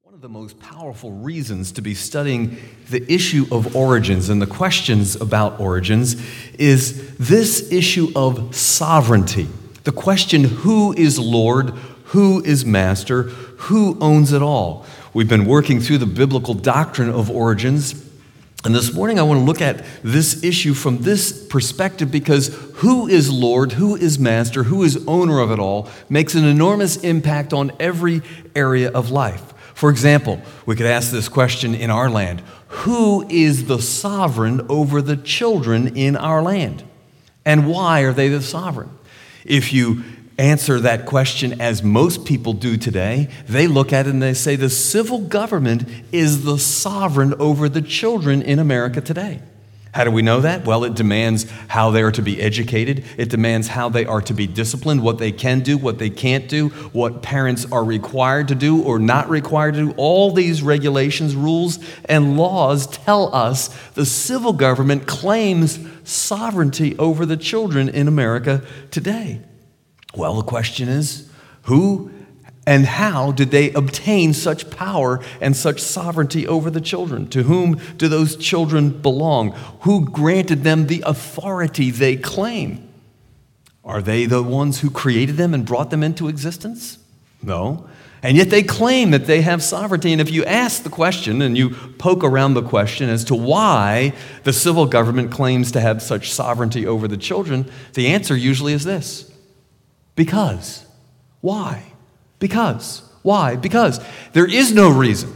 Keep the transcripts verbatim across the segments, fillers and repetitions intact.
One of the most powerful reasons to be studying the issue of origins and the questions about origins is this issue of sovereignty. The question, who is Lord, who is Master, who owns it all? We've been working through the biblical doctrine of origins, and this morning I want to look at this issue from this perspective because who is Lord, who is Master, who is owner of it all makes an enormous impact on every area of life. For example, we could ask this question in our land: who is the sovereign over the children in our land? And why are they the sovereign? If you answer that question as most people do today, they look at it and they say the civil government is the sovereign over the children in America today. How do we know that? Well, it demands how they are to be educated. It demands how they are to be disciplined, what they can do, what they can't do, what parents are required to do or not required to do. All these regulations, rules, and laws tell us the civil government claims sovereignty over the children in America today. Well, the question is, who and how did they obtain such power and such sovereignty over the children? To whom do those children belong? Who granted them the authority they claim? Are they the ones who created them and brought them into existence? No. And yet they claim that they have sovereignty. And if you ask the question and you poke around the question as to why the civil government claims to have such sovereignty over the children, the answer usually is this: because. Why? Because. Why? Because. There is no reason.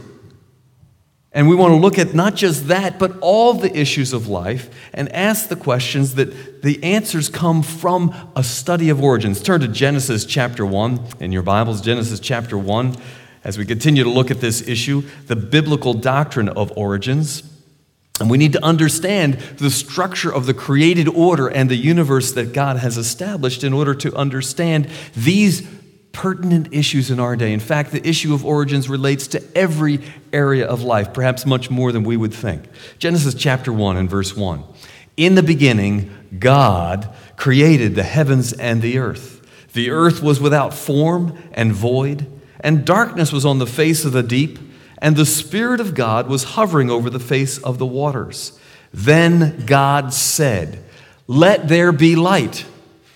And we want to look at not just that, but all the issues of life and ask the questions that the answers come from a study of origins. Turn to Genesis chapter one in your Bibles, Genesis chapter one, as we continue to look at this issue, the biblical doctrine of origins. And we need to understand the structure of the created order and the universe that God has established in order to understand these pertinent issues in our day. In fact, the issue of origins relates to every area of life, perhaps much more than we would think. Genesis chapter one and verse one. In the beginning, God created the heavens and the earth. The earth was without form and void, and darkness was on the face of the deep, and the Spirit of God was hovering over the face of the waters. Then God said, "Let there be light."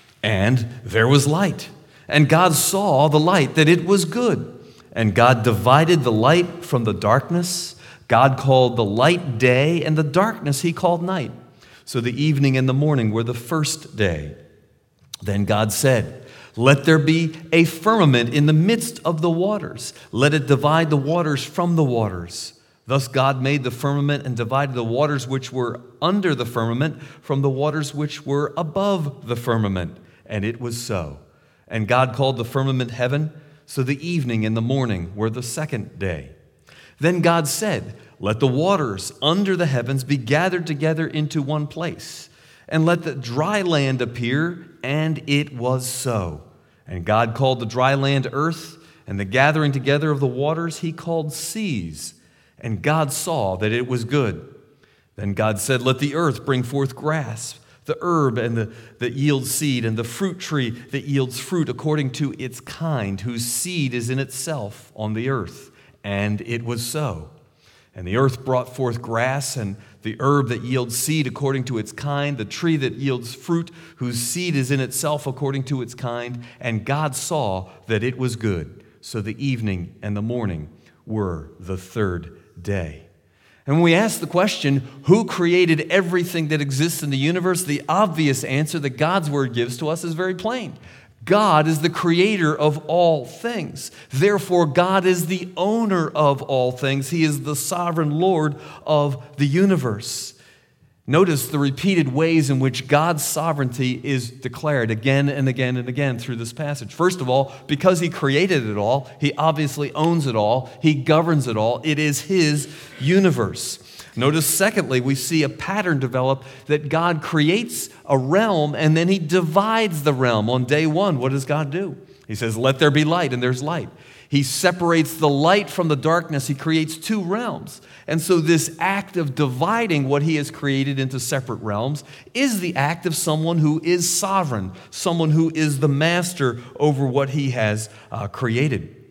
And there was light. And God saw the light, that it was good. And God divided the light from the darkness. God called the light day, and the darkness he called night. So the evening and the morning were the first day. Then God said, "Let there be a firmament in the midst of the waters. Let it divide the waters from the waters." Thus God made the firmament and divided the waters which were under the firmament from the waters which were above the firmament. And it was so. And God called the firmament heaven. So the evening and the morning were the second day. Then God said, "Let the waters under the heavens be gathered together into one place, and let the dry land appear." And it was so. And God called the dry land earth, and the gathering together of the waters he called seas. And God saw that it was good. Then God said, "Let the earth bring forth grass, the herb and the that yields seed, and the fruit tree that yields fruit according to its kind, whose seed is in itself on the earth." And it was so. And the earth brought forth grass, and the herb that yields seed according to its kind, the tree that yields fruit, whose seed is in itself according to its kind. And God saw that it was good. So the evening and the morning were the third day. And when we ask the question, who created everything that exists in the universe, the obvious answer that God's word gives to us is very plain. God is the creator of all things. Therefore, God is the owner of all things. He is the sovereign Lord of the universe. Notice the repeated ways in which God's sovereignty is declared again and again and again through this passage. First of all, because he created it all, he obviously owns it all, he governs it all. It is his universe. Notice, secondly, we see a pattern develop that God creates a realm and then he divides the realm. On day one, what does God do? He says, "Let there be light," and there's light. He separates the light from the darkness. He creates two realms. And so this act of dividing what he has created into separate realms is the act of someone who is sovereign, someone who is the master over what he has uh, created.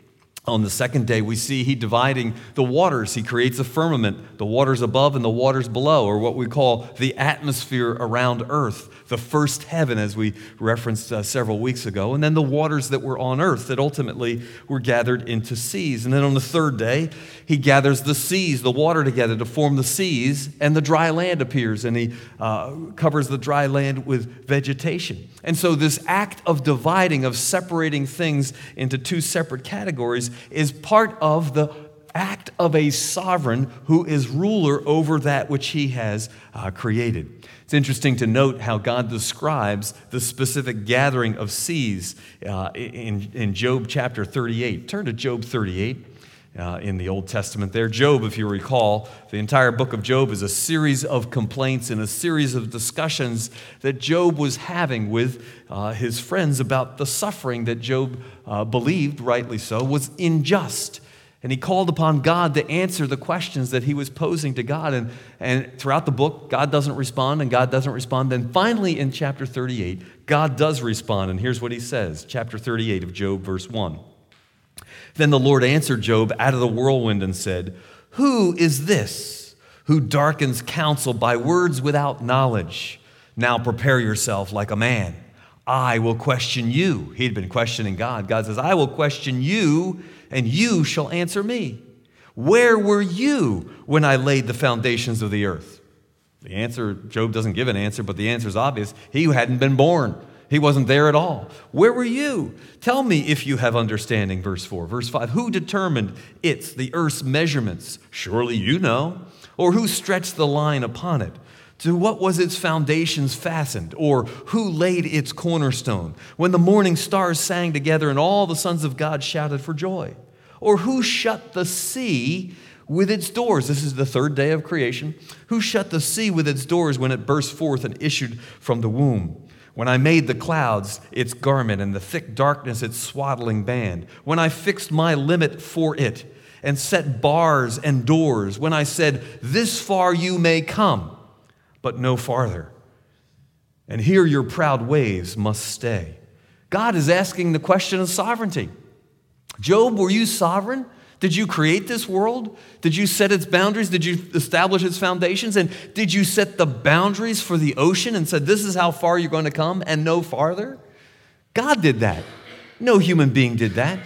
On the second day, we see he dividing the waters. He creates a firmament, the waters above and the waters below, or what we call the atmosphere around earth, the first heaven, as we referenced uh, several weeks ago, and then the waters that were on earth that ultimately were gathered into seas. And then on the third day, he gathers the seas, the water together to form the seas, and the dry land appears, and he uh, covers the dry land with vegetation. And so this act of dividing, of separating things into two separate categories, is part of the act of a sovereign who is ruler over that which he has uh, created. It's interesting to note how God describes the specific gathering of seas uh, in, in Job chapter thirty-eight. Turn to Job thirty-eight. Uh, in the Old Testament there. Job, if you recall, the entire book of Job is a series of complaints and a series of discussions that Job was having with uh, his friends about the suffering that Job uh, believed, rightly so, was unjust. And he called upon God to answer the questions that he was posing to God. And, and throughout the book, God doesn't respond, and God doesn't respond. Then finally in chapter thirty-eight, God does respond. And here's what he says, chapter thirty-eight of Job, verse one. Then the Lord answered Job out of the whirlwind and said, "Who is this who darkens counsel by words without knowledge? Now prepare yourself like a man. I will question you." He'd been questioning God. God says, "I will question you, and you shall answer me. Where were you when I laid the foundations of the earth?" The answer, Job doesn't give an answer, but the answer is obvious. He hadn't been born. He wasn't there at all. Where were you? Tell me if you have understanding. Verse four. Verse five. Who determined its, the earth's measurements? Surely you know. Or who stretched the line upon it? To what was its foundations fastened? Or who laid its cornerstone? When the morning stars sang together and all the sons of God shouted for joy? Or who shut the sea with its doors? This is the third day of creation. Who shut the sea with its doors when it burst forth and issued from the womb? When I made the clouds its garment and the thick darkness its swaddling band, when I fixed my limit for it and set bars and doors, when I said, "This far you may come, but no farther, and here your proud waves must stay." God is asking the question of sovereignty. Job, were you sovereign? Did you create this world? Did you set its boundaries? Did you establish its foundations? And did you set the boundaries for the ocean and said, "This is how far you're going to come and no farther"? God did that. No human being did that.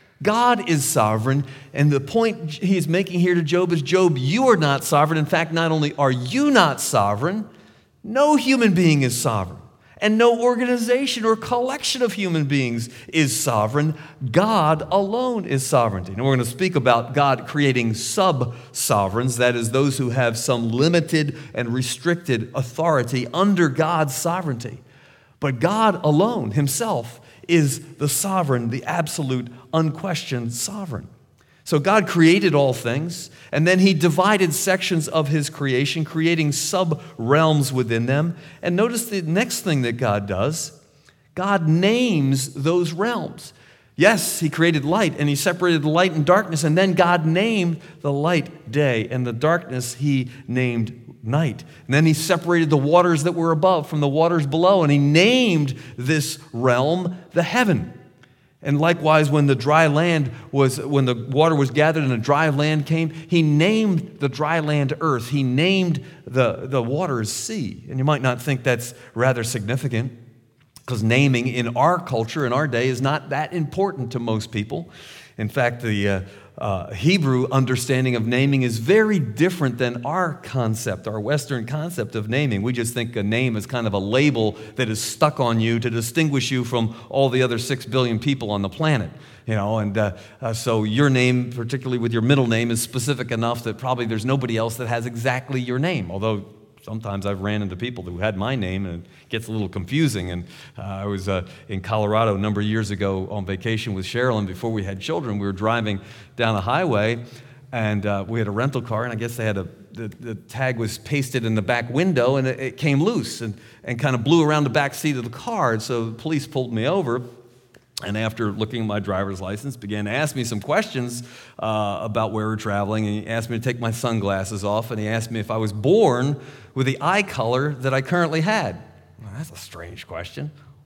God is sovereign, and the point he's making here to Job is, Job, you are not sovereign. In fact, not only are you not sovereign, no human being is sovereign. And no organization or collection of human beings is sovereign. God alone is sovereignty. And we're going to speak about God creating sub-sovereigns, that is, those who have some limited and restricted authority under God's sovereignty. But God alone, himself, is the sovereign, the absolute, unquestioned sovereign. So God created all things, and then he divided sections of his creation, creating sub-realms within them. And notice the next thing that God does. God names those realms. Yes, he created light, and he separated light and darkness, and then God named the light day, and the darkness he named night. And then he separated the waters that were above from the waters below, and he named this realm the heaven. And likewise, when the dry land was, when the water was gathered and the dry land came, he named the dry land earth. He named the, the waters sea. And you might not think that's rather significant, because naming in our culture, in our day, is not that important to most people. In fact, the uh, uh, Hebrew understanding of naming is very different than our concept, our Western concept of naming. We just think a name is kind of a label that is stuck on you to distinguish you from all the other six billion people on the planet. You know, and uh, uh, so your name, particularly with your middle name, is specific enough that probably there's nobody else that has exactly your name, although sometimes I've ran into people who had my name, and it gets a little confusing. And uh, I was uh, in Colorado a number of years ago on vacation with Cheryl, and before we had children, we were driving down a highway, and uh, we had a rental car, and I guess they had a the, the tag was pasted in the back window, and it, it came loose and, and kind of blew around the back seat of the car. And so the police pulled me over. And after looking at my driver's license, began to ask me some questions uh, about where we're traveling. And he asked me to take my sunglasses off, and he asked me if I was born with the eye color that I currently had. Well, that's a strange question.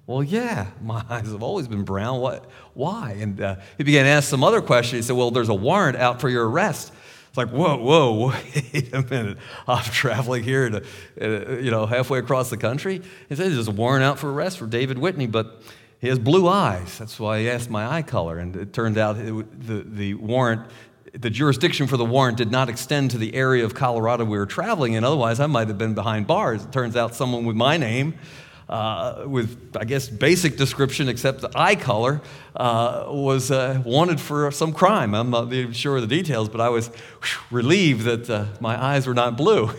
Well, yeah, my eyes have always been brown. What? Why? And uh, he began to ask some other questions. He said, well, there's a warrant out for your arrest. It's like, whoa, whoa, wait a minute. I'm traveling here to, uh, you know, halfway across the country. He said, there's a warrant out for arrest for David Whitney, but he has blue eyes. That's why he asked my eye color. And it turned out it, the, the warrant, the jurisdiction for the warrant did not extend to the area of Colorado we were traveling in. Otherwise, I might have been behind bars. It turns out someone with my name, uh, with, I guess, basic description except the eye color, uh, was uh, wanted for some crime. I'm not even sure of the details, but I was whew, relieved that uh, my eyes were not blue.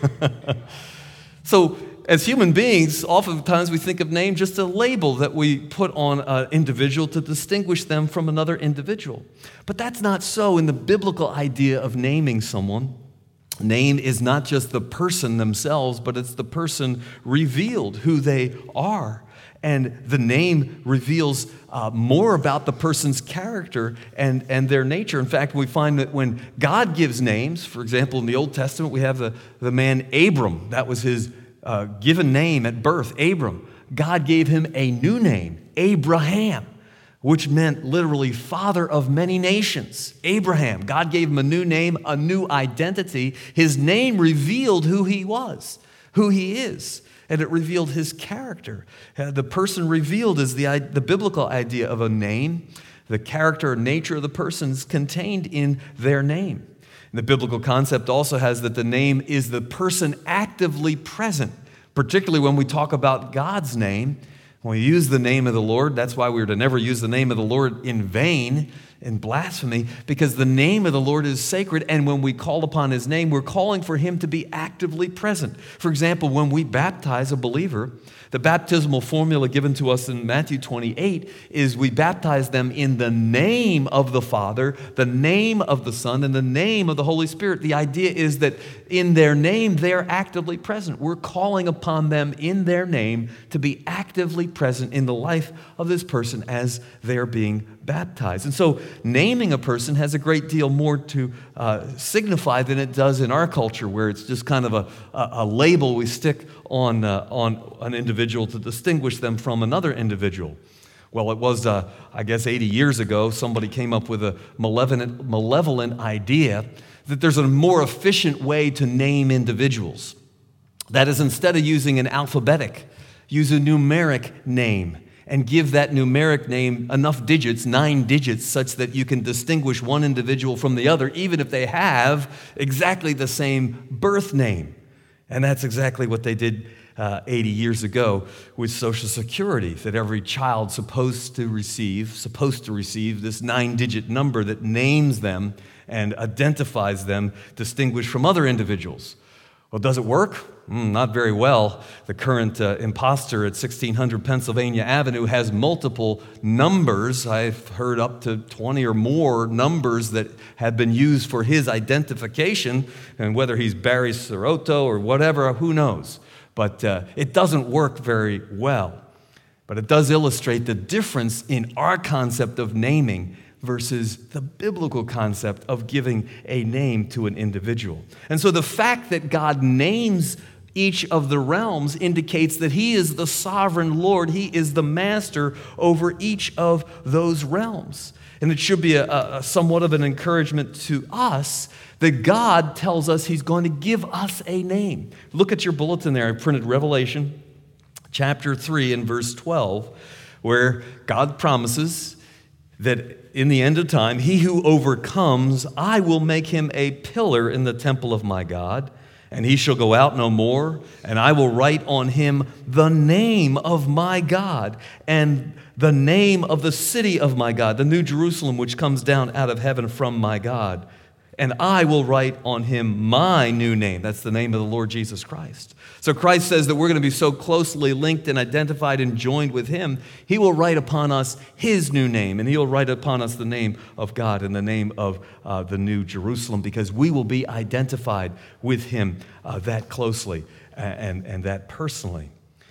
So, as human beings, oftentimes we think of name just a label that we put on an individual to distinguish them from another individual. But that's not so in the biblical idea of naming someone. Name is not just the person themselves, but it's the person revealed, who they are. And the name reveals uh, more about the person's character and, and their nature. In fact, we find that when God gives names, for example, in the Old Testament, we have the, the man Abram. That was his uh, given name at birth, Abram. God gave him a new name, Abraham, which meant literally father of many nations. Abraham. God gave him a new name, a new identity. His name revealed who he was, who he is. And it revealed his character. Uh, the person revealed is the, the biblical idea of a name. The character and nature of the person is contained in their name. And the biblical concept also has that the name is the person actively present, particularly when we talk about God's name. When we use the name of the Lord, that's why we are to never use the name of the Lord in vain, in blasphemy, because the name of the Lord is sacred, and when we call upon his name, we're calling for him to be actively present. For example, when we baptize a believer, the baptismal formula given to us in Matthew twenty-eight is we baptize them in the name of the Father, the name of the Son, and the name of the Holy Spirit. The idea is that in their name, they're actively present. We're calling upon them in their name to be actively present in the life of this person as they're being baptized. And so naming a person has a great deal more to uh, signify than it does in our culture, where it's just kind of a, a, a label we stick on, uh, on an individual to distinguish them from another individual. Well, it was, uh, I guess, eighty years ago, somebody came up with a malevolent, malevolent idea that there's a more efficient way to name individuals. That is, instead of using an alphabetic, use a numeric name and give that numeric name enough digits, nine digits, such that you can distinguish one individual from the other, even if they have exactly the same birth name. And that's exactly what they did uh, eighty years ago with Social Security, that every child supposed to receive, supposed to receive this nine-digit number that names them and identifies them, distinguished from other individuals. Well, does it work? Mm, not very well. The current uh, imposter at sixteen hundred Pennsylvania Avenue has multiple numbers. I've heard up to twenty or more numbers that have been used for his identification, and whether he's Barry Soto or whatever, who knows? But uh, it doesn't work very well. But it does illustrate the difference in our concept of naming versus the biblical concept of giving a name to an individual. And so the fact that God names each of the realms indicates that he is the sovereign Lord. He is the master over each of those realms. And it should be a, a somewhat of an encouragement to us that God tells us he's going to give us a name. Look at your bulletin there. I printed Revelation chapter three and verse twelve, where God promises that in the end of time, he who overcomes, I will make him a pillar in the temple of my God, and he shall go out no more, and I will write on him the name of my God, and the name of the city of my God, the new Jerusalem, which comes down out of heaven from my God. And I will write on him my new name. That's the name of the Lord Jesus Christ. So Christ says that we're going to be so closely linked and identified and joined with him, he will write upon us his new name, and he will write upon us the name of God and the name of uh, the new Jerusalem, because we will be identified with him uh, that closely and, and that personally.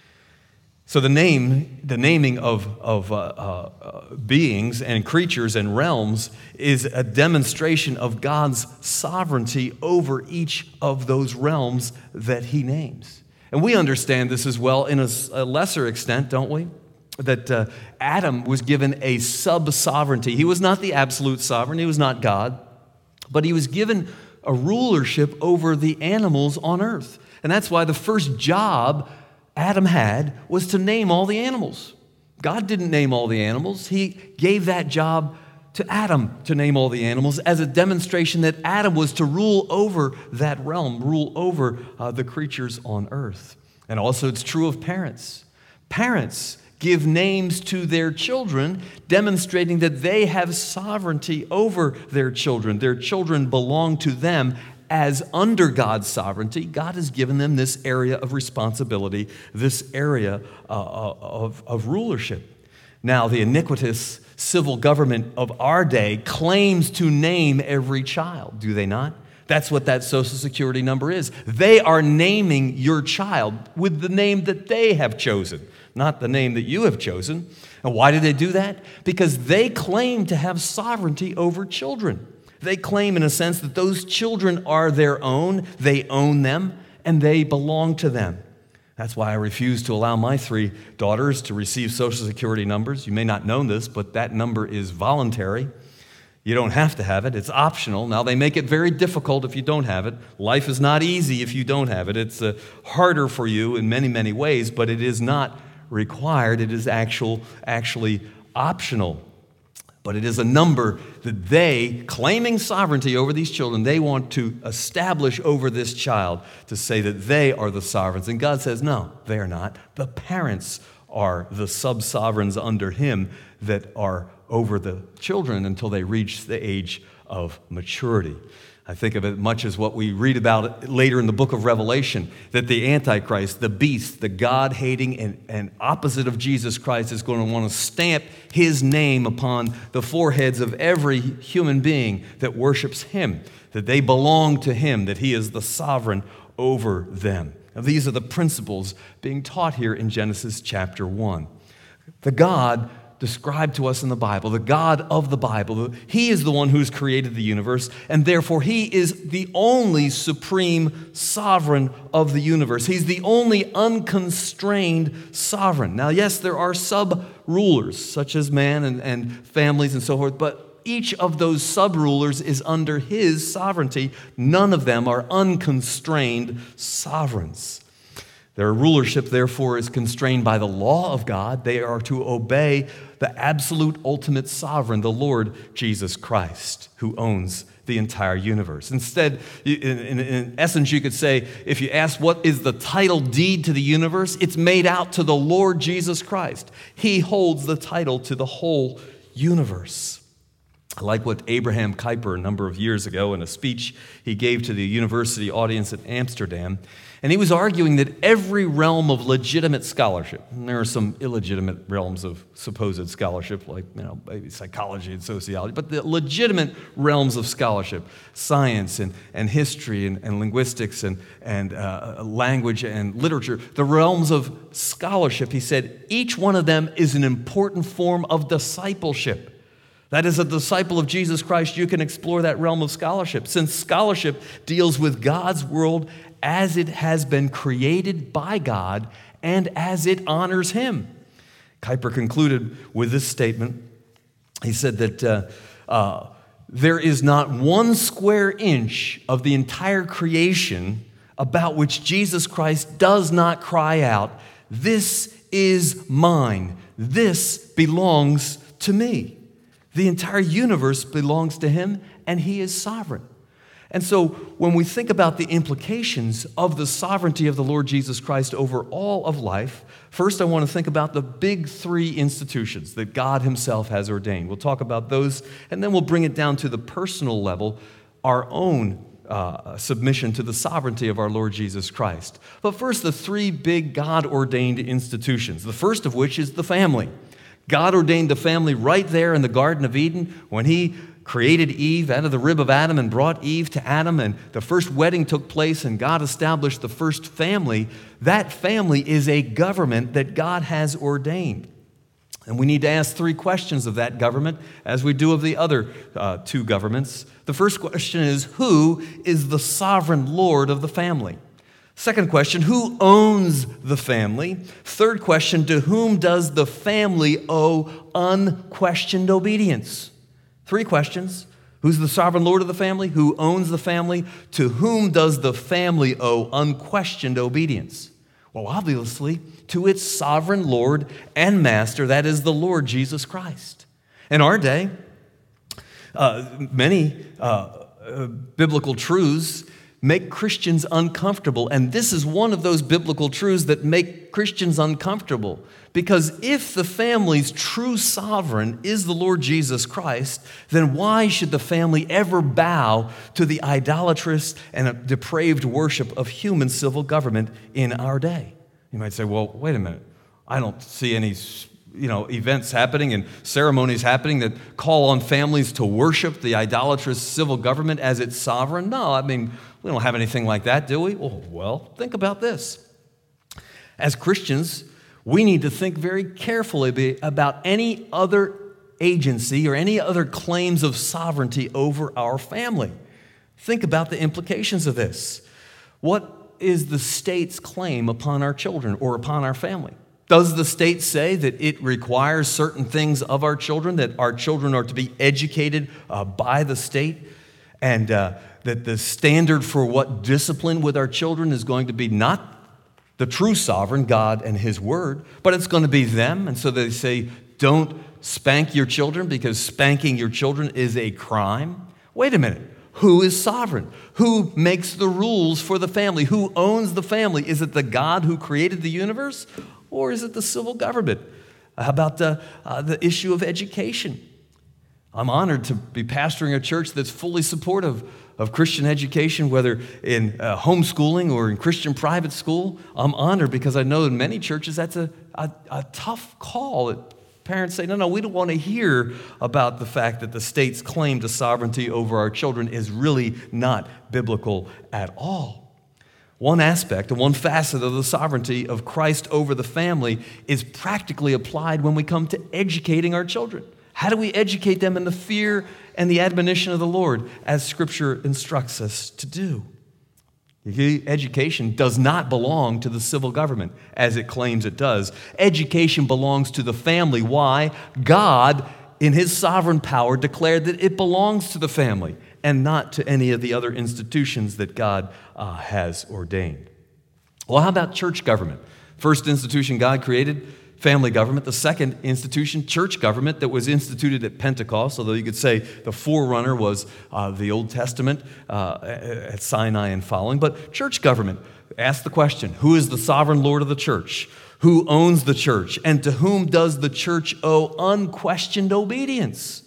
So the name, the naming of, of uh, uh, beings and creatures and realms is a demonstration of God's sovereignty over each of those realms that he names. And we understand this as well in a, a lesser extent, don't we? that uh, Adam was given a sub-sovereignty. He was not the absolute sovereign. He was not God. But he was given a rulership over the animals on earth. And that's why the first job Adam had was to name all the animals. God didn't name all the animals. He gave that job to Adam to name all the animals as a demonstration that Adam was to rule over that realm, rule over uh, the creatures on earth. And also it's true of parents. Parents give names to their children, demonstrating that they have sovereignty over their children. Their children belong to them as under God's sovereignty. God has given them this area of responsibility, this area uh, of, of rulership. Now, the iniquitous civil government of our day claims to name every child, do they not? That's what that Social Security number is. They are naming your child with the name that they have chosen, not the name that you have chosen. And why do they do that? Because they claim to have sovereignty over children. They claim, in a sense, that those children are their own, they own them, and they belong to them. That's why I refuse to allow my three daughters to receive Social Security numbers. You may not know this, but that number is voluntary. You don't have to have it. It's optional. Now, they make it very difficult if you don't have it. Life is not easy if you don't have it. It's uh, harder for you in many, many ways, but it is not required. It is actual, actually optional. But it is a number that they, claiming sovereignty over these children, they want to establish over this child to say that they are the sovereigns. And God says, no, they are not. The parents are the sub-sovereigns under him that are over the children until they reach the age of maturity. I think of it much as what we read about later in the book of Revelation, that the Antichrist, the beast, the God-hating and, and opposite of Jesus Christ is going to want to stamp his name upon the foreheads of every human being that worships him, that they belong to him, that he is the sovereign over them. Now, these are the principles being taught here in Genesis chapter one. The God described to us in the Bible, the God of the Bible, he is the one who's created the universe, and therefore he is the only supreme sovereign of the universe. He's the only unconstrained sovereign. Now, yes, there are sub-rulers, such as man and, and families and so forth, but each of those sub-rulers is under his sovereignty. None of them are unconstrained sovereigns. Their rulership, therefore, is constrained by the law of God. They are to obey the absolute ultimate sovereign, the Lord Jesus Christ, who owns the entire universe. Instead, in, in, in essence, you could say, if you ask what is the title deed to the universe, it's made out to the Lord Jesus Christ. He holds the title to the whole universe. I like what Abraham Kuyper, a number of years ago, in a speech he gave to the university audience at Amsterdam, and he was arguing that every realm of legitimate scholarship, and there are some illegitimate realms of supposed scholarship, like, you know, maybe psychology and sociology, but the legitimate realms of scholarship, science and, and history and, and linguistics and, and uh, language and literature, the realms of scholarship, he said, each one of them is an important form of discipleship. That is, a disciple of Jesus Christ, you can explore that realm of scholarship, since scholarship deals with God's world as it has been created by God and as it honors him. Kuyper concluded with this statement. He said that uh, uh, there is not one square inch of the entire creation about which Jesus Christ does not cry out, "This is mine. This belongs to me." The entire universe belongs to him, and he is sovereign. And so when we think about the implications of the sovereignty of the Lord Jesus Christ over all of life, first I want to think about the big three institutions that God himself has ordained. We'll talk about those, and then we'll bring it down to the personal level, our own uh, submission to the sovereignty of our Lord Jesus Christ. But first, the three big God-ordained institutions, the first of which is the family. God ordained the family right there in the Garden of Eden when he created Eve out of the rib of Adam and brought Eve to Adam, and the first wedding took place and God established the first family. That family is a government that God has ordained. And we need to ask three questions of that government as we do of the other uh, two governments. The first question is, who is the sovereign Lord of the family? Second question, who owns the family? Third question, to whom does the family owe unquestioned obedience? Three questions. Who's the sovereign Lord of the family? Who owns the family? To whom does the family owe unquestioned obedience? Well, obviously, to its sovereign Lord and Master, that is the Lord Jesus Christ. In our day, uh, many uh, uh, biblical truths make Christians uncomfortable, and this is one of those biblical truths that make Christians uncomfortable. Because if the family's true sovereign is the Lord Jesus Christ, then why should the family ever bow to the idolatrous and depraved worship of human civil government in our day? You might say, well, wait a minute. I don't see any you know, events happening and ceremonies happening that call on families to worship the idolatrous civil government as its sovereign. No, I mean, we don't have anything like that, do we? Oh, well, think about this. As Christians, we need to think very carefully about any other agency or any other claims of sovereignty over our family. Think about the implications of this. What is the state's claim upon our children or upon our family? Does the state say that it requires certain things of our children, that our children are to be educated uh, by the state, and uh, that the standard for what discipline with our children is going to be not the true sovereign, God and His Word, but it's going to be them? And so they say, don't spank your children because spanking your children is a crime. Wait a minute. Who is sovereign? Who makes the rules for the family? Who owns the family? Is it the God who created the universe? Or is it the civil government? How about the, uh, the issue of education? I'm honored to be pastoring a church that's fully supportive of Christian education, whether in uh, homeschooling or in Christian private school. I'm honored because I know in many churches that's a, a, a tough call. That parents say, no, no, we don't want to hear about the fact that the state's claim to sovereignty over our children is really not biblical at all. One aspect and one facet of the sovereignty of Christ over the family is practically applied when we come to educating our children. How do we educate them in the fear and the admonition of the Lord, as Scripture instructs us to do? Education does not belong to the civil government, as it claims it does. Education belongs to the family. Why? God, in His sovereign power, declared that it belongs to the family and not to any of the other institutions that God uh, has ordained. Well, how about church government? First institution God created, family government. The second institution, church government, that was instituted at Pentecost, although you could say the forerunner was uh, the Old Testament uh, at Sinai and following. But church government, ask the question, who is the sovereign Lord of the church? Who owns the church? And to whom does the church owe unquestioned obedience?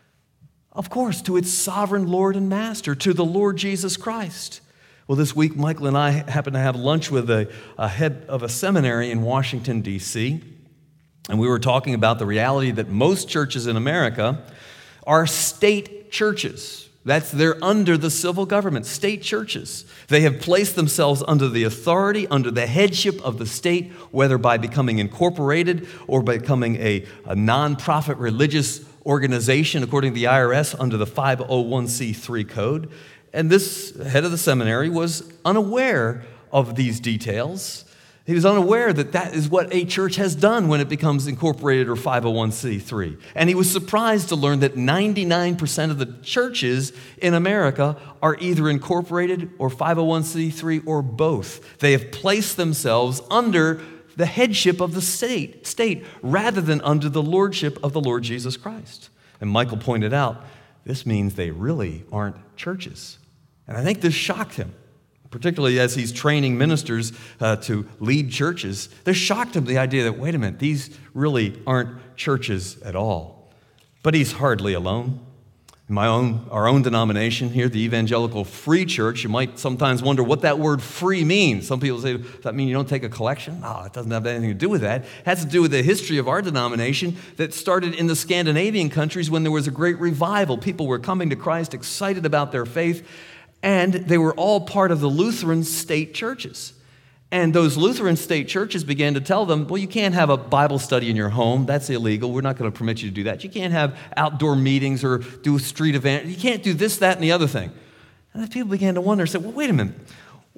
Of course, to its sovereign Lord and Master, to the Lord Jesus Christ. Well, this week, Michael and I happened to have lunch with a, a head of a seminary in Washington, D C, and we were talking about the reality that most churches in America are state churches. That's, they're under the civil government, state churches. They have placed themselves under the authority, under the headship of the state, whether by becoming incorporated or by becoming a, a nonprofit religious organization, according to the I R S, under the five oh one c three code. And this head of the seminary was unaware of these details. He was unaware that that is what a church has done when it becomes incorporated or five oh one c three. And he was surprised to learn that ninety-nine percent of the churches in America are either incorporated or five oh one c three or both. They have placed themselves under the headship of the state, state rather than under the lordship of the Lord Jesus Christ. And Michael pointed out, this means they really aren't churches. And I think this shocked him, particularly as he's training ministers uh, to lead churches. This shocked him, the idea that, wait a minute, these really aren't churches at all. But he's hardly alone. In my own, our own denomination here, the Evangelical Free Church, you might sometimes wonder what that word free means. Some people say, does that mean you don't take a collection? No, it doesn't have anything to do with that. It has to do with the history of our denomination that started in the Scandinavian countries when there was a great revival. People were coming to Christ, excited about their faith, and they were all part of the Lutheran state churches. And those Lutheran state churches began to tell them, well, you can't have a Bible study in your home. That's illegal. We're not going to permit you to do that. You can't have outdoor meetings or do a street event. You can't do this, that, and the other thing. And then people began to wonder, say, well, wait a minute.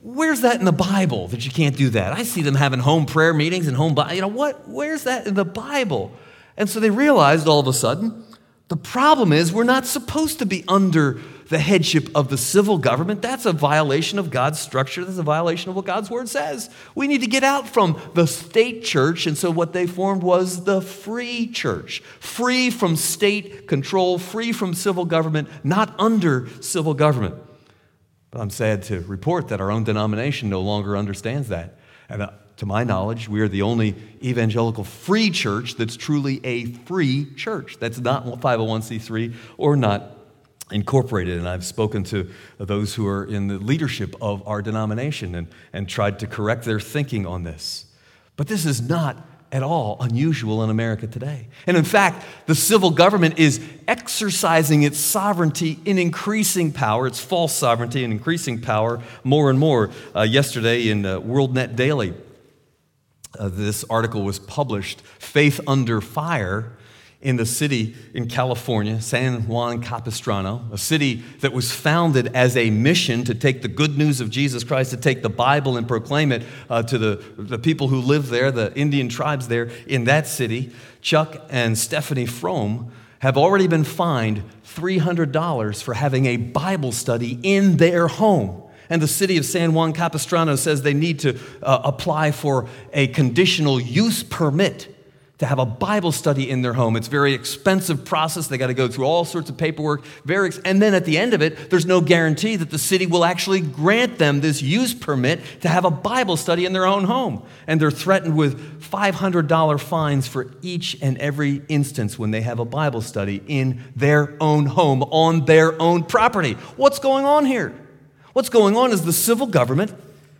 Where's that in the Bible that you can't do that? I see them having home prayer meetings and home, you know what? Where's that in the Bible? And so they realized all of a sudden, the problem is we're not supposed to be under the headship of the civil government. That's a violation of God's structure. That's a violation of what God's word says. We need to get out from the state church. And so what they formed was the free church, free from state control, free from civil government, not under civil government. But I'm sad to report that our own denomination no longer understands that. And uh, to my knowledge, we are the only evangelical free church that's truly a free church. That's not five oh one c three or not incorporated. And I've spoken to those who are in the leadership of our denomination and, and tried to correct their thinking on this. But this is not at all unusual in America today. And in fact, the civil government is exercising its sovereignty in increasing power, its false sovereignty in increasing power more and more. Uh, yesterday in uh, WorldNet Daily, uh, this article was published, Faith Under Fire, in the city in California, San Juan Capistrano, a city that was founded as a mission to take the good news of Jesus Christ, to take the Bible and proclaim it uh, to the, the people who live there, the Indian tribes there in that city. Chuck and Stephanie Fromm have already been fined three hundred dollars for having a Bible study in their home. And the city of San Juan Capistrano says they need to uh, apply for a conditional use permit to have a Bible study in their home. It's a very expensive process. They got to go through all sorts of paperwork. Very, ex- and then at the end of it, there's no guarantee that the city will actually grant them this use permit to have a Bible study in their own home. And they're threatened with five hundred dollars fines for each and every instance when they have a Bible study in their own home, on their own property. What's going on here? What's going on is the civil government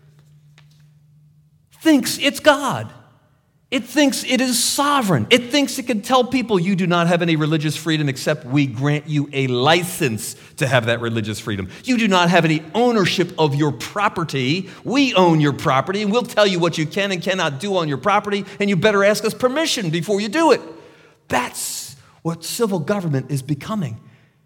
thinks it's God. It thinks it is sovereign. It thinks it can tell people you do not have any religious freedom except we grant you a license to have that religious freedom. You do not have any ownership of your property. We own your property, and we'll tell you what you can and cannot do on your property, and you better ask us permission before you do it. That's what civil government is becoming.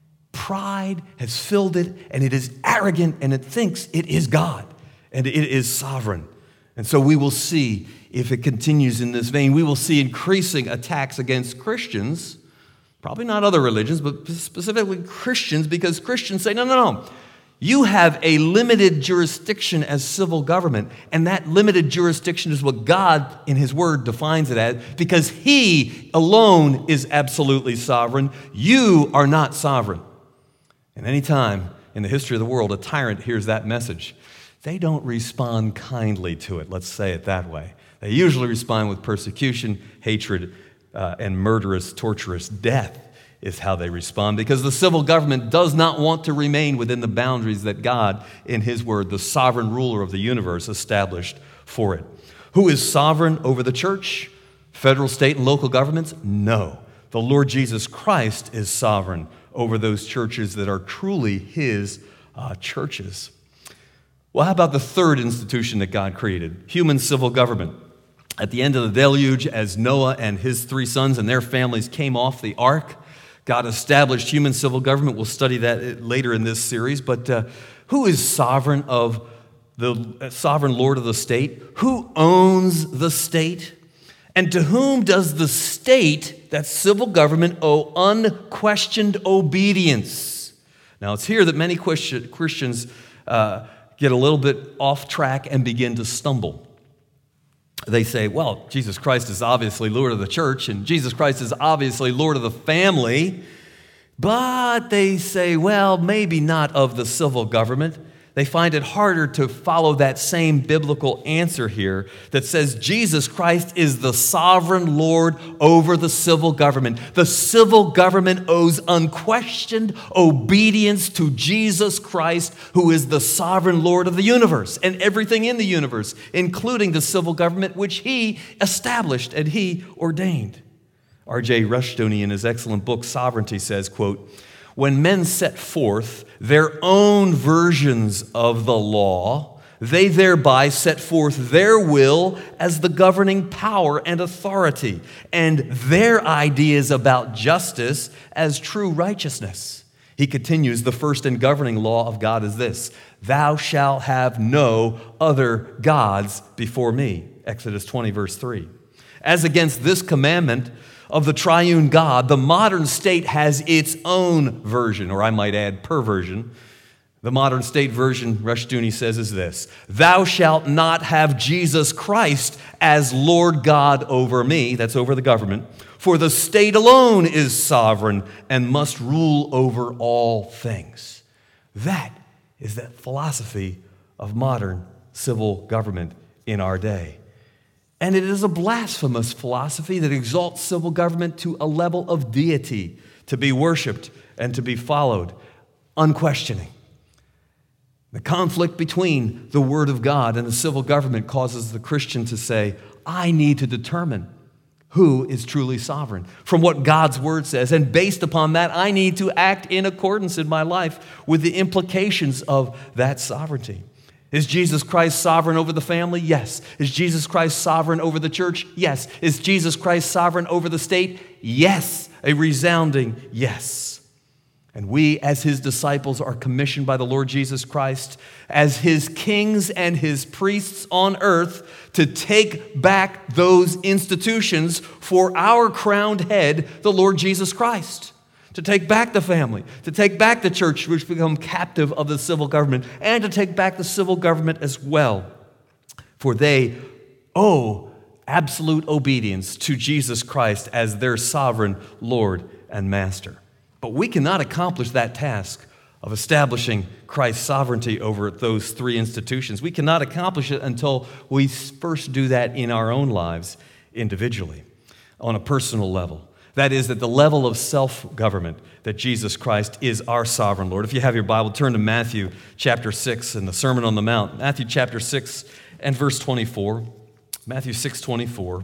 Pride has filled it, and it is arrogant, and it thinks it is God, and it is sovereign. And so we will see, if it continues in this vein, we will see increasing attacks against Christians, probably not other religions, but specifically Christians, because Christians say, no, no, no. You have a limited jurisdiction as civil government, and that limited jurisdiction is what God, in His Word, defines it as, because He alone is absolutely sovereign. You are not sovereign. And any time in the history of the world a tyrant hears that message, they don't respond kindly to it, let's say it that way. They usually respond with persecution, hatred, uh, and murderous, torturous death is how they respond, because the civil government does not want to remain within the boundaries that God, in His Word, the sovereign ruler of the universe, established for it. Who is sovereign over the church? Federal, state, and local governments? No. The Lord Jesus Christ is sovereign over those churches that are truly His uh, churches. Well, how about the third institution that God created? Human civil government. At the end of the deluge, as Noah and his three sons and their families came off the ark, God established human civil government. We'll study that later in this series. But uh, who is sovereign of the sovereign Lord of the state? Who owns the state? And to whom does the state, that civil government, owe unquestioned obedience? Now, it's here that many Christians uh, get a little bit off track and begin to stumble. They say, well, Jesus Christ is obviously Lord of the church, and Jesus Christ is obviously Lord of the family, but they say, well, maybe not of the civil government. They find it harder to follow that same biblical answer here that says Jesus Christ is the sovereign Lord over the civil government. The civil government owes unquestioned obedience to Jesus Christ, who is the sovereign Lord of the universe and everything in the universe, including the civil government which He established and He ordained. R J Rushdoony, in his excellent book, Sovereignty, says, quote, when men set forth their own versions of the law, they thereby set forth their will as the governing power and authority, and their ideas about justice as true righteousness. He continues, the first and governing law of God is this: thou shalt have no other gods before me. Exodus twenty, verse three. As against this commandment of the triune God, the modern state has its own version, or I might add perversion. The modern state version, Rushdoony says, is this: thou shalt not have Jesus Christ as Lord God over me, that's over the government, for the state alone is sovereign and must rule over all things. That is the philosophy of modern civil government in our day. And it is a blasphemous philosophy that exalts civil government to a level of deity, to be worshiped and to be followed, unquestioning. The conflict between the Word of God and the civil government causes the Christian to say, I need to determine who is truly sovereign from what God's Word says. And based upon that, I need to act in accordance in my life with the implications of that sovereignty. Is Jesus Christ sovereign over the family? Yes. Is Jesus Christ sovereign over the church? Yes. Is Jesus Christ sovereign over the state? Yes. A resounding yes. And we, as his disciples, are commissioned by the Lord Jesus Christ as his kings and his priests on earth to take back those institutions for our crowned head, the Lord Jesus Christ. To take back the family, to take back the church, which become captive of the civil government, and to take back the civil government as well. For they owe absolute obedience to Jesus Christ as their sovereign Lord and Master. But we cannot accomplish that task of establishing Christ's sovereignty over those three institutions. We cannot accomplish it until we first do that in our own lives individually, on a personal level. That is, at the level of self-government, that Jesus Christ is our sovereign Lord. If you have your Bible, turn to Matthew chapter six and the Sermon on the Mount. Matthew chapter six and verse twenty-four. Matthew six twenty-four.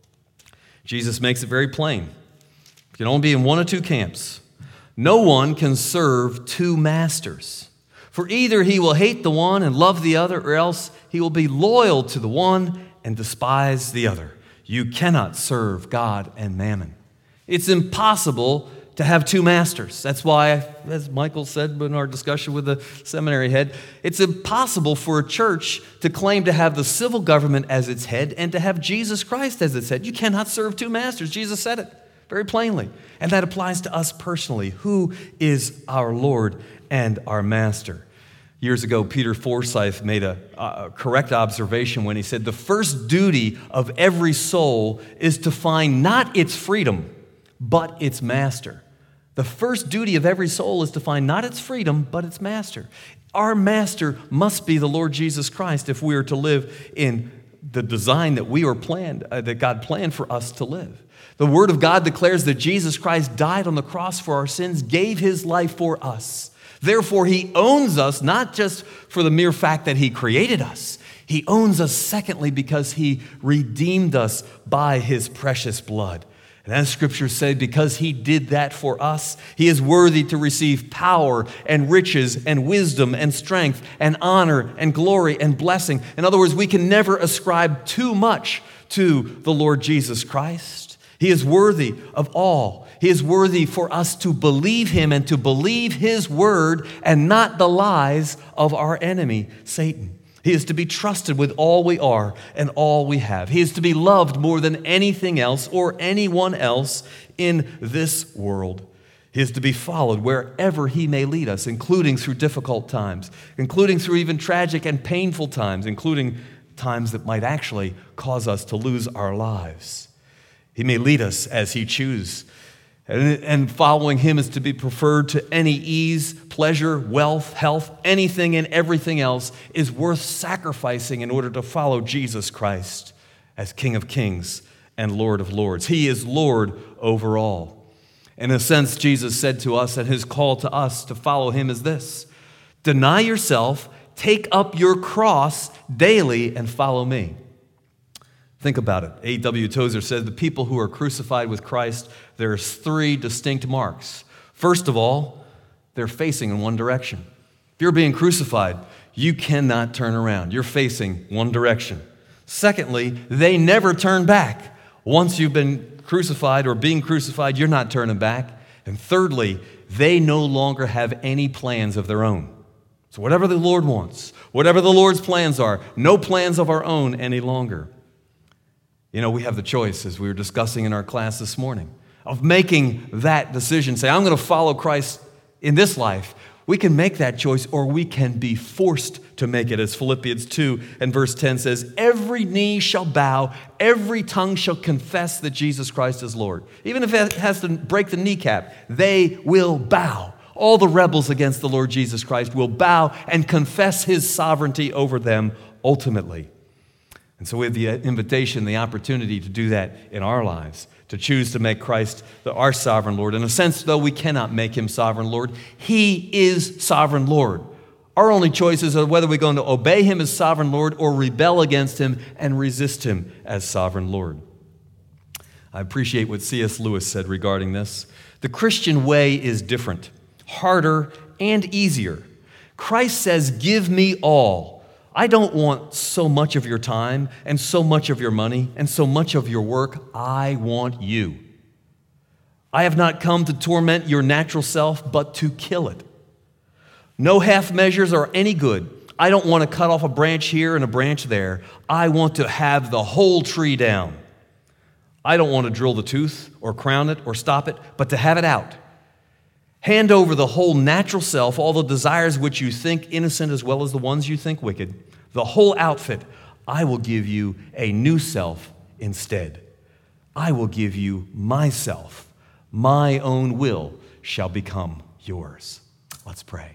Jesus makes it very plain. You can only be in one of two camps. No one can serve two masters. For either he will hate the one and love the other, or else he will be loyal to the one and despise the other. You cannot serve God and mammon. It's impossible to have two masters. That's why, as Michael said in our discussion with the seminary head, it's impossible for a church to claim to have the civil government as its head and to have Jesus Christ as its head. You cannot serve two masters. Jesus said it very plainly. And that applies to us personally. Who is our Lord and our Master? Years ago, Peter Forsyth made a, a correct observation when he said, the first duty of every soul is to find not its freedom, but its master. The first duty of every soul is to find not its freedom, but its master. Our master must be the Lord Jesus Christ if we are to live in the design that we were planned, uh, that God planned for us to live. The Word of God declares that Jesus Christ died on the cross for our sins, gave his life for us. Therefore, he owns us, not just for the mere fact that he created us. He owns us, secondly, because he redeemed us by his precious blood. And as Scripture said, because he did that for us, he is worthy to receive power and riches and wisdom and strength and honor and glory and blessing. In other words, we can never ascribe too much to the Lord Jesus Christ. He is worthy of all. He is worthy for us to believe him and to believe his word and not the lies of our enemy, Satan. He is to be trusted with all we are and all we have. He is to be loved more than anything else or anyone else in this world. He is to be followed wherever he may lead us, including through difficult times, including through even tragic and painful times, including times that might actually cause us to lose our lives. He may lead us as he chooses. And following him is to be preferred to any ease, pleasure, wealth, health, anything and everything else is worth sacrificing in order to follow Jesus Christ as King of Kings and Lord of Lords. He is Lord over all. In a sense, Jesus said to us, and his call to us to follow him is this: deny yourself, take up your cross daily, and follow me. Think about it. A W Tozer said the people who are crucified with Christ, there's three distinct marks. First of all, they're facing in one direction. If you're being crucified, you cannot turn around. You're facing one direction. Secondly, they never turn back. Once you've been crucified or being crucified, you're not turning back. And thirdly, they no longer have any plans of their own. So whatever the Lord wants, whatever the Lord's plans are, no plans of our own any longer. You know, we have the choice, as we were discussing in our class this morning, of making that decision. Say, I'm going to follow Christ in this life. We can make that choice, or we can be forced to make it, as Philippians two and verse ten says, every knee shall bow, every tongue shall confess that Jesus Christ is Lord. Even if it has to break the kneecap, they will bow. All the rebels against the Lord Jesus Christ will bow and confess his sovereignty over them ultimately. And so we have the invitation, the opportunity to do that in our lives, to choose to make Christ the, our sovereign Lord. In a sense, though, we cannot make him sovereign Lord. He is sovereign Lord. Our only choices are whether we're going to obey him as sovereign Lord or rebel against him and resist him as sovereign Lord. I appreciate what C S Lewis said regarding this. The Christian way is different, harder, and easier. Christ says, give me all. I don't want so much of your time and so much of your money and so much of your work. I want you. I have not come to torment your natural self, but to kill it. No half measures are any good. I don't want to cut off a branch here and a branch there. I want to have the whole tree down. I don't want to drill the tooth or crown it or stop it, but to have it out. Hand over the whole natural self, all the desires which you think innocent as well as the ones you think wicked, the whole outfit. I will give you a new self instead. I will give you myself. My own will shall become yours. Let's pray.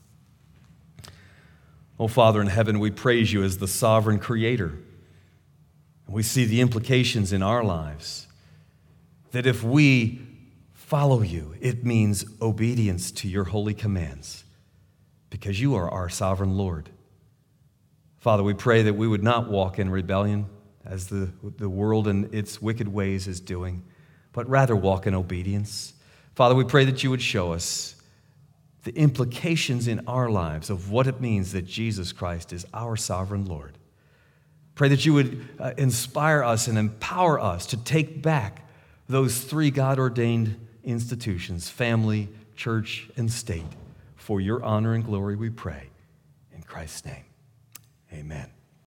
Oh, Father in heaven, we praise you as the sovereign creator. And we see the implications in our lives that if we follow you, it means obedience to your holy commands because you are our sovereign Lord. Father, we pray that we would not walk in rebellion as the, the world and its wicked ways is doing, but rather walk in obedience. Father, we pray that you would show us the implications in our lives of what it means that Jesus Christ is our sovereign Lord. Pray that you would uh, inspire us and empower us to take back those three God-ordained institutions, family, church, and state. For your honor and glory we pray. In Christ's name, amen.